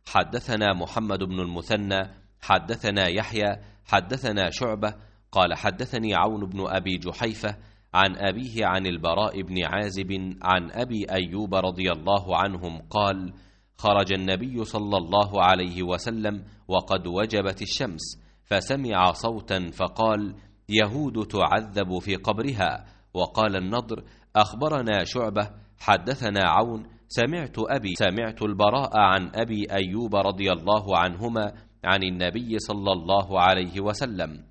حدثنا محمد بن المثنى حدثنا يحيى حدثنا شعبة قال حدثني عون بن أبي جحيفة عن أبيه عن البراء بن عازب عن أبي أيوب رضي الله عنهم قال خرج النبي صلى الله عليه وسلم وقد وجبت الشمس، فسمع صوتا فقال يهود تعذب في قبرها. وقال النضر أخبرنا شعبة حدثنا عون سمعت البراء عن أبي أيوب رضي الله عنهما عن النبي صلى الله عليه وسلم